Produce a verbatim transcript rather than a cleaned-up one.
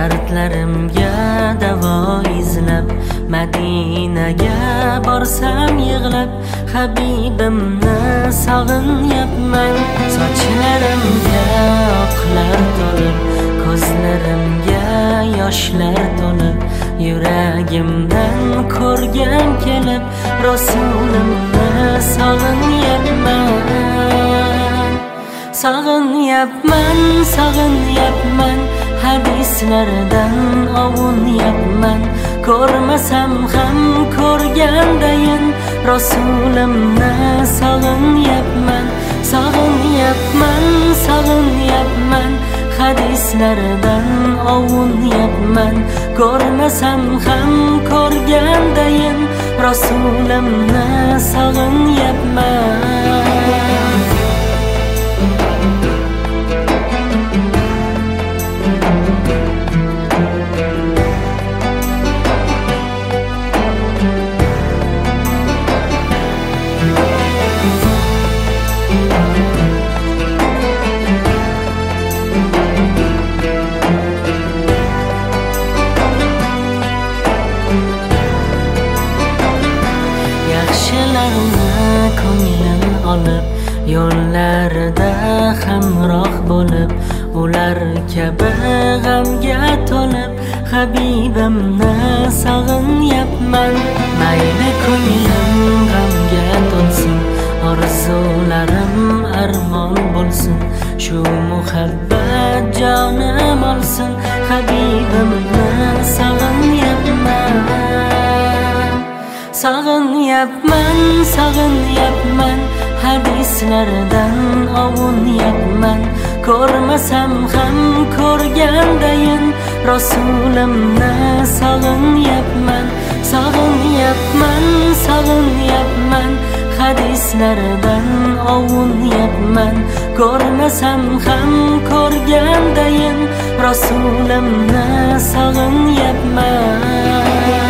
Dardlarimga davo izlab Madinaga borsam yig'lab Habibimni sog'inyapman. Sochlarimga oqlar to'lib, ko'zlarimga yoshlar to'lib, yuragimdan ko'rgam kelib Rasulimni sog'inyapman. Sog'inyapman, sog'inyapman, hadislardan ovunyapman. Ko'rmasam ham ko'rgandayin Rasulimni sog'inyapman. Sog'inyapman, sog'inyapman, hadislardan ovunyapman. Ko'rmasam ham ko'rgandayin Rasulimni sog'inyapman. Ko'nglim olib, yo'llarida hamroh bo'lib, ular kabi g'amga to'lib, Habibimni sog'inyapman. Mayli ko'nglim g'amga to'lsin, orzularim armon bo'lsin, shu muhabbat jonim olsin, Habibimni sog'inyapman. Sog'inyapman, sog'inyapman, hadislardan ovunyapman. Ko'rmasam ham ko'rgandayin Rasulimni sog'inyapman. Sog'inyapman, sog'inyapman, hadislardan ovunyapman. Ko'rmasam ham ko'rgandayin Rasulimni sog'inyapman.